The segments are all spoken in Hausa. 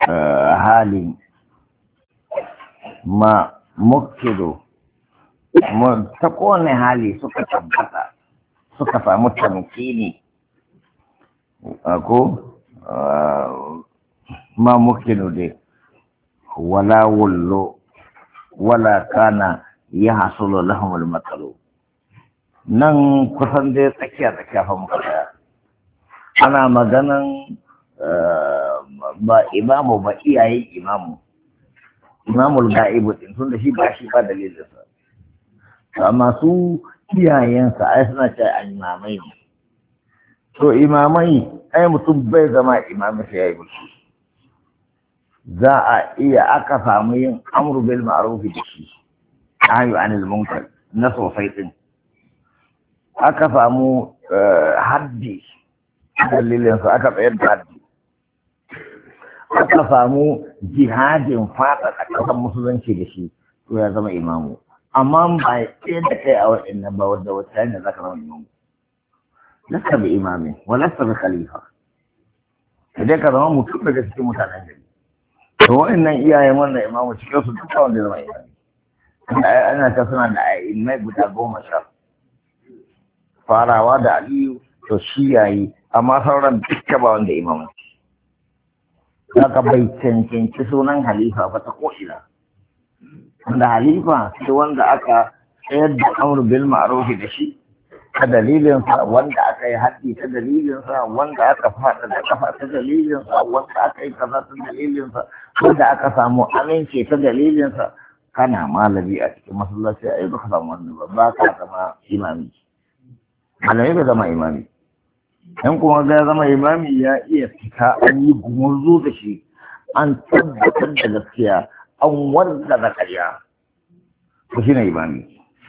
halin ma mukido ta kowane hali suka tabbata suka samu tamkini ko ma mukido dai wala wullo wala kana ya hasulu lahumul matsalo nan kusan dai tsakiya fa muka daya ana maganan ba imamu ba iyayen imamul ga'ibu din tun da shi ba dalilinsa amma su iyayensa ai suna ce a imamai ne to imamai ai mutum bai zama imamai sai ya yi mutu za a iya aka samu yin amru bil ma'ruf da shi ayu anil munkar na sosai din aka samu haddi dalilinsa aka tsayar da haddi aka samu jihadin fata a ƙasar musulunci da shi to ya zama imamu amma ba ɗaya da kai a waɗannan ba wadda wata hanyar za ka zama imamu lasta bi imamin wa lasta bi khalifa idan ka zama mutum daga cikin mutanen gari to waɗannan iyayen wannan imamu cikin su duka wanda zama imami ana ta suna da imai guda 10 farawa da aliyu to shi yayi amma sauran duka ba wanda imamu haka bai cancanci sunan halifa ba ta ko'ina wanda halifa sai wanda aka tsayar da amur bil ma'ruf da shi ta dalilinsa wanda aka yi haddi ta dalilinsa wanda aka fada da kafa ta dalilinsa wanda aka yi kaza ta dalilinsa wanda aka samu aminci ta dalilinsa kana malami a cikin masallaci a yi baka samu wannan ba ka zama imami malami ba zama imami in kuma ga zama imami ya iya fita an yi gumurzu da shi an tabbatar da gaskiya an wanda da ƙarya ko shi ne imami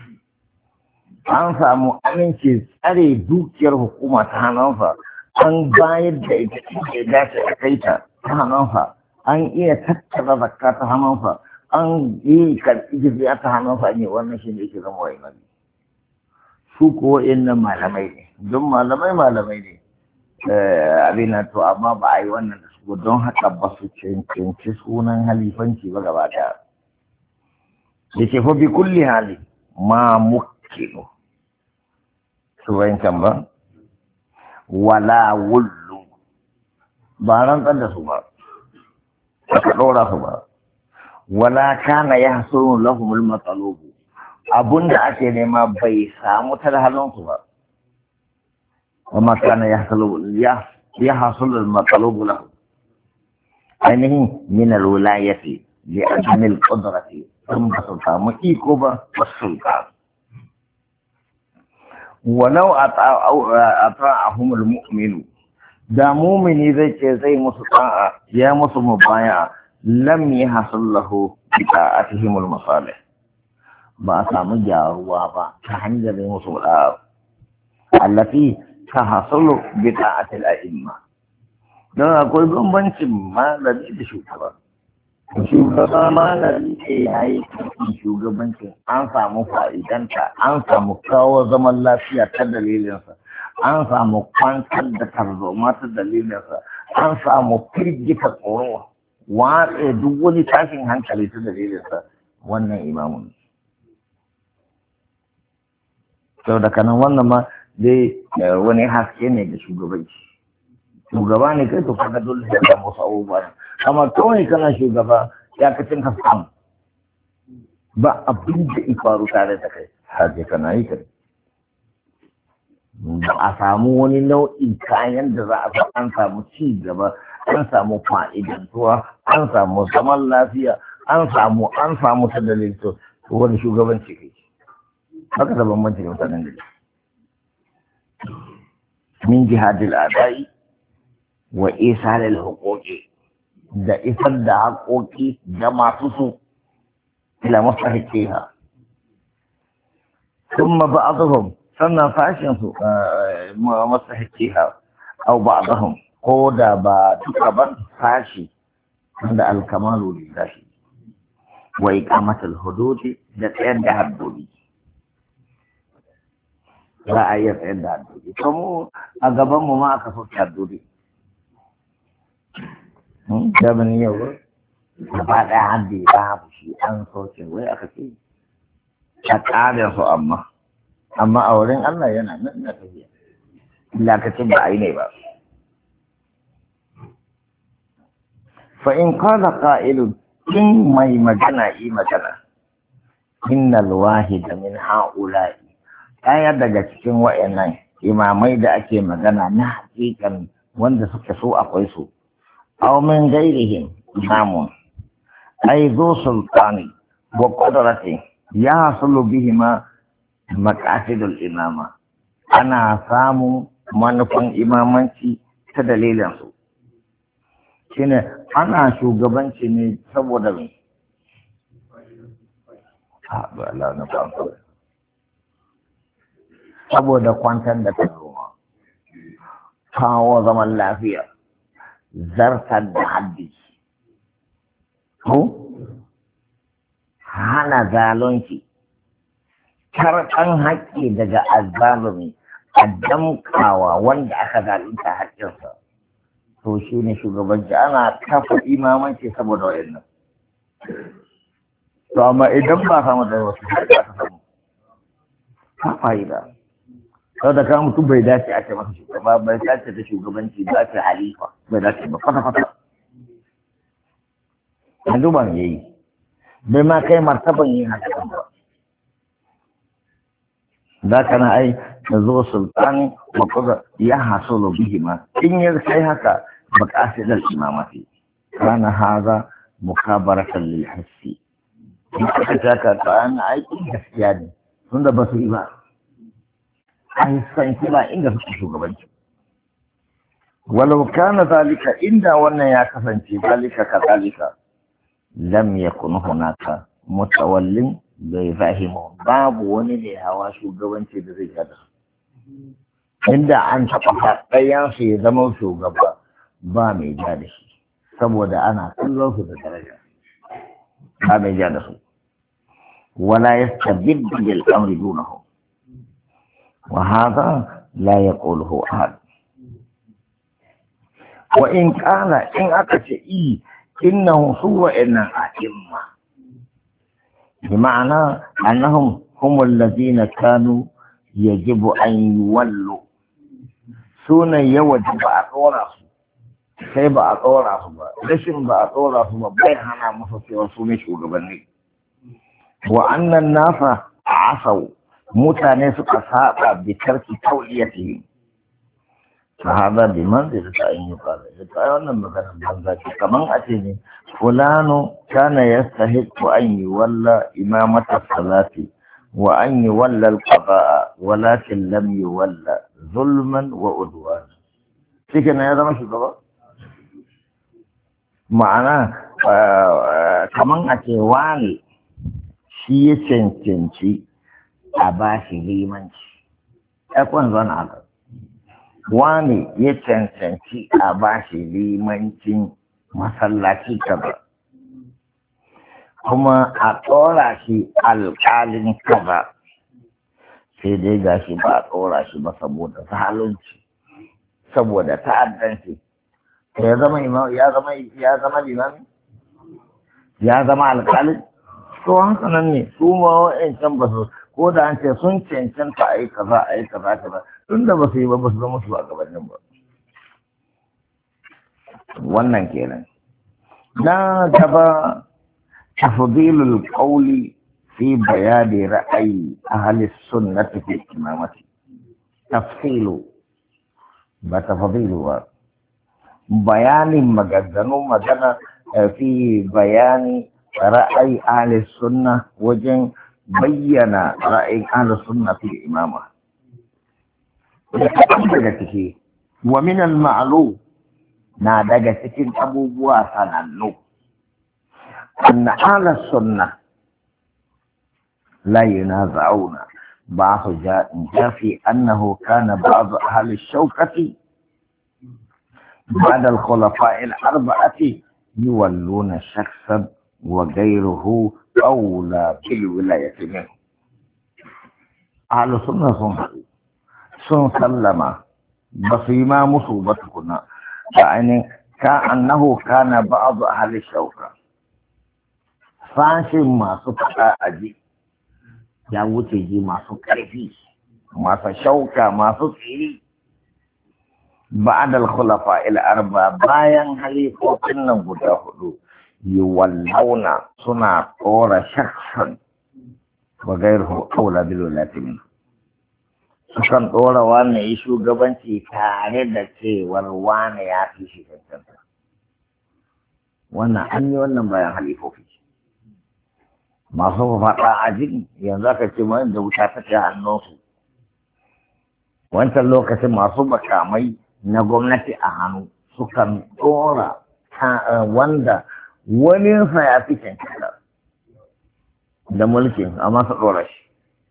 an samu aminci tsare dukiyar hukuma ta hannunsa an bayar da ita ya dace a kai ta hannunsa an iya tattara zakka ta hannunsa an yi karɓi jiziya ta hannunsa ne wannan shi ne yake zama wa imami su ko innan malamai ne don malamai ne abin to amma ba a yi wannan da su don haka ba su cancanci sunan halifanci ba gaba daya da ke fa bi kulli hali ma mukkinu su wancan ba wala wullu ba rantsar da su ba aka ɗora su ba wala kana ya hasuru lahumul matsalubu abunda ake nema bai samu ta da halinsu ba وما كان يحصل المطلوب له أنه من الولاية لأجل القدرة ثم سلطان إيكوبا والسلطان ولو أطاعهم المؤمن دا مؤمن إذا زي مستطاع يا مبايع لم يحصل له بطاعتهم المصالح ما سامو جاروا با تحنجر مصطفى التي تحصل بطاعة الأئمة don akwai bambancin malami da shugaba malami ne ya yi shugabancin an samu fa'idanta an samu kawo zaman lafiya ta dalilinsa an samu kwantar da tarzoma ta dalilinsa an samu firgita tsoro watsa duk wani tashin hankali ta dalilinsa wannan imamun sau da kanan wannan ma dai wani haske ne da shugabanci shugaba ne kai to kaga dole sai ka musu abubuwa amma kawai kana shugaba ya ka cin haskam ba abin da ya faru tare da kai haje kana yi kai ba a samu wani nau'in kayan da za a sa an samu ci gaba an samu fa'idantuwa an samu zaman lafiya an samu ta dalilin to wani shugabanci kai haka da bambanci da mutanen gari min jihadil adai wa isalil huquqi da isar da haƙoƙi da masu su ila mustahiqiha thumma ba'dhum sannan fashin su mustahiqiha aw ba'dhum ko da ba duka ba fashi da alkamalu lillahi wa iqamatul hududi da tsayar da haddodi za a iya tsayar da haddodi kuma a gaban mu ma aka soke haddodi Zamanin yau ba, gaba ɗaya haddi babu shi an soke wai aka ce ta ƙara su amma a wurin Allah yana nan na tafiya. Lakacin ba a yi ne ba. Fa in qala qa'ilun in mai magana yi magana innal wahida min ha'ula'i ɗaya daga cikin wa'annan imamai da ake magana na hakikan wanda suka so akwai su aw min ghairihim imamun ay zu sultani wa qudratin yahsulu bihima maqasidul imama ana samu manufan imamanci ta dalilin su shine ana shugabanci ne saboda me saboda kwantar da taruwa kawo zaman lafiya zartar da haddi ko hana zalunci karɓan haƙƙi daga azzalumi a damkawa wanda aka zalunta haƙƙinsa to shi ne shugabanci ana kafa imamanci saboda wa'annan to amma idan ba samu da wasu haƙƙi aka samu ka fa'ida sau da kama mutum bai dace a ce masa shugaba bai dace da shugabanci ba ce halifa bai dace ba kwata-kwata yanzu ban yayi bai ma kai martaban yin haka ba za ka na ai da zo sultani makuza ya hasolo bihima in ya kai haka maqasidal imamati kana haza mukabaratan lil hissi in aka taka ta ana aiki gaskiya ne tunda ba su yi ba an san kila inda suke shugabanci walau kana zalika inda wannan ya kasance zalika kadalika lam yakun hunaka mutawallin bai fahimu babu wani ne hawa shugabanci da zai gada inda an taɓa ɗayan su ya zama shugaba ba mai ja da shi saboda ana kallon su da daraja ba mai ja da su wala yastabiddu bil amri dunahu wa hadha la yaquluhu ahad wa in qala in aka ce innahu huwa inna a'imma بمعنى أنهم هم الذين كانوا يجب أن يولوا سونا يوجب أطورا سيب أطورا لسن بأطورا بيهنا مصطي وسوني شوغبني وأن الناس عصوا متانس قصاء بترك توليتهم فهذا بمنزلة أن يقال أنا مثلا بنزاتي كمان أتيني فلان كان يستحق أن يولى إمامة الصلاة وأن يولى القضاء ولكن لم يولى ظلما وعدوانا سيكنا هذا ما شو معناه كمان أتيواني شيء سنتنشي أباشي ليمنشي أكون ظن هذا wani ya cancanci a bashi limancin masallaci kaza kuma a tsora shi alƙalin kaza sai dai gashi ba a tsora shi ba saboda zalunci saboda ta'addanci ya zama limami ya zama alƙalin to haka nan ne su ma wa'ancan ba su ko da an ce sun cancanta a yi kaza tun da ba su yi ba su zama su a gabanin ba wannan kenan na gaba tafdilul qawli fi bayani ra'ayi ahli sunnati fi imamati tafsilu ba tafdilu ba bayanin magana fi bayani ra'ayi ahli sunna wajen bayyana ra'ayin ahli sunna fi imama daga ciki wa min al-ma'lum na daga cikin abubuwa sanannu anna ahli sunna la yunaza'una ba su jafi annahu kana ba'd ahli ash-shawkati بعد الخلفاء الأربعة يولون شخصا وغيره أولى بالولاية منه أهل السنة sun sallama ba su yi ma musu ba tukuna yani كأنه كان بعض أهل الشوكة فاشل ما سفق أجي يا وتجي ما سكرفي ما سشوكة ما سكري بعد الخلفاء الأربعة باين خليفوتنا غدا يولون سنة طور شخصا وغيره أولى بالولاة منه sukan ɗora wane yi shugabanci tare da cewar wane ya fi shi cancanta wannan an yi wannan bayan halifofi masu faɗa a jini yanzu aka ce mai da wuta ta ce hannunsu wancan lokacin masu makamai na gwamnati a hannu sukan ɗora wanda waninsa ya fi cancanta da mulkin amma su ɗora shi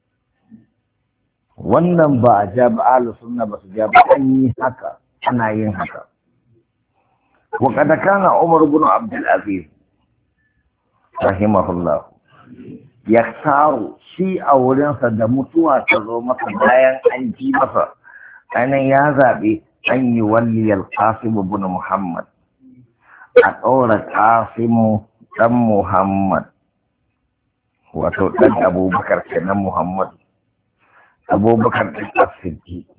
wannan ba a ja ba ahlus sunna ba su ja ba an yi haka ana yin haka wa kada kana Umar ibn Abdul Aziz rahimahullah yaktaru shi a wurinsa da mutuwa ta zo masa bayan an ji masa ainihin ya zaɓe an yi walli al-Qasim ibn Muhammad a ɗaura Qasim ɗan Muhammad wato ɗan Abubakar kenan Muhammad abubakar ɗin asirki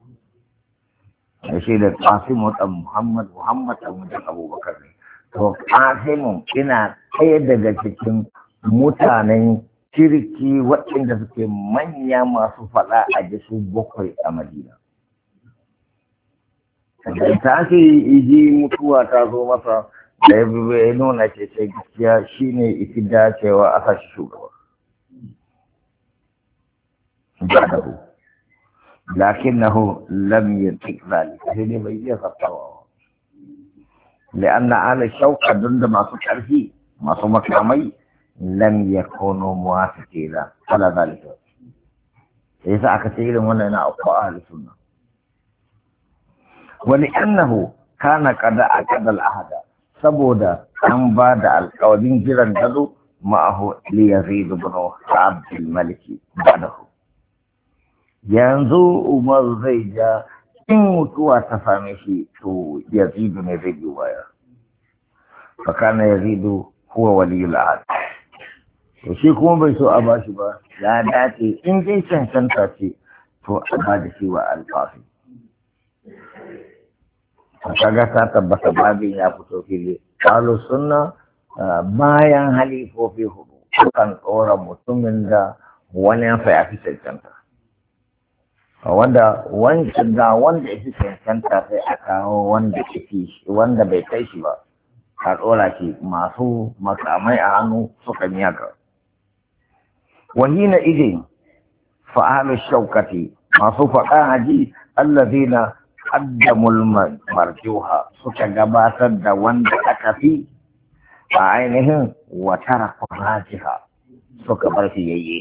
da shi da ƙasimu ɗan muhammad ɗan wajen abubakar ne to ƙasimu ina ɗaya daga cikin mutanen kirki waɗanda suke manya masu faɗa a jisu bakwai a madina da ta ce iji mutuwa ta zo masa da ya nuna ce sai gaskiya shine ifi dacewa a sashi shugaba بعده لكنه لم يطق ذلك هنا بيجي خطوه لأن أهل الشوكة ضد ما سكر فيه ما سمك عمي لم يكونوا موافقين على ذلك إذا كثير من أقوى أهل السنة ولأنه كان قد أكد العهد سبودا أن بعد القوانين جيران جدو معه ليزيد بن عبد الملك بعده yanzu Umar zai ja in mutuwa ta same shi to Yazidu ne zai yi baya fakana Yazidu huwa waliyul ahad to shi kuma bai so a bashi ba ya dace in dai cancanta ce to a ba da shi wa alfafi kaga ta tabbata babin ya fito fili qalu sunna bayan halifofi hudu kan tsora mutumin da wani ya fi cancanta wanda wancan da wanda ya fi cancanta sai a kawo wanda ya fi wanda bai kai shi ba a ɗora shi masu makamai a hannu suka yi haka wahina idin fa'alu shaukati masu faɗa haji allazina qaddamul marjuha suka gabatar da wanda aka fi a ainihin wa taraku rajiha suka bar shi yayye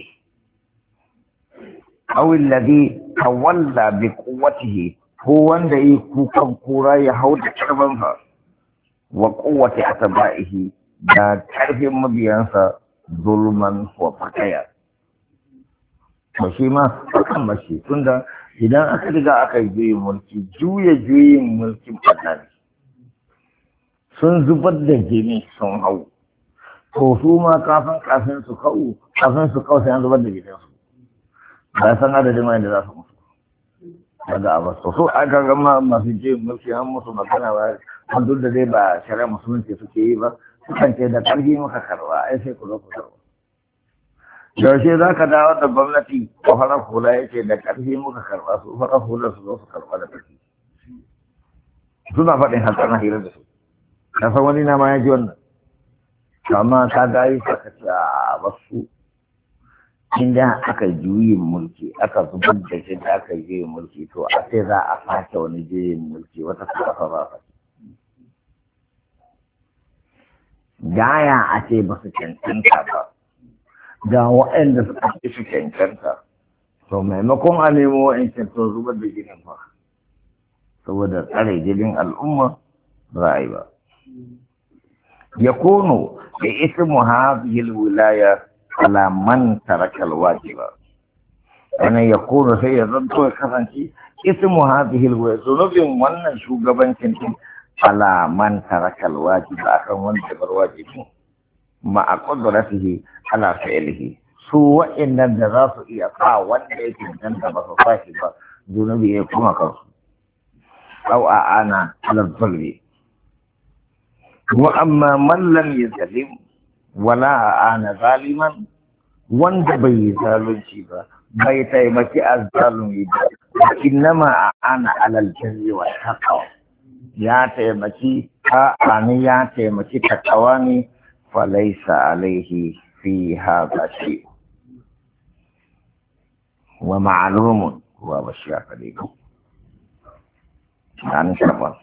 أو الذي تولى بقوته هو wanda yi kukan kura ya hau da karbansa wa kowace atba'ihi da karfin mabiyansa zulman wa fakaya to shi ma kan bashi tunda idan aka riga aka yi juyin mulkin fadani sun zubar da jini sun hau to su ma kafin su kawo sai an zubar da jininsu ba san adadin wanda za su mutu daga abbas so aka gama masu je mulki an musu magana ba an duk da dai ba shari'a musulunci suke yi ba sukan ce da ƙarfi muka karba ai sai ku zo ku karba yaushe za ka dawo da gwamnati ko farar hula ya ce da ƙarfi muka karba su farar hula su zo su karba da ƙarfi suna faɗin haka na hira da su na san wani na ma ya ji wannan amma ka ga yi saka ce a wasu inda aka juyin mulki aka zubar da shi da aka juyin mulki to a sai za a sake wani juyin mulki wata kasa ba ta gaya a ce ba su cancanta ba ga waɗanda suka fi su cancanta to maimakon a nemo wa'ancan to zubar da jinin fa saboda tsare jinin al'umma ba a yi ba ya kono da ismu hadhihi wilaya على من ترك الواجب أنا يقول سيدا تو كفانتي اسم هذه الوزن ومن شو قبن كنتم على من ترك الواجب أكرم وانتبر الواجب مع قدرته على فعله سوى إن الدراسة يقع وانتبر جنب بصفاته ذنوبه يكون كرسه أو أعانى على الظلم. وأما من لم يظلم ولا أعانى ظالما وانتبر ظالم شيبا بيتيمك الظالم إنما أعانى على الجر والتقوى ya taimaki ni ya taimaki takawa ne falaisa alaihi fi haza shi wa ma'alumun wa bashi ya kalibu an karɓar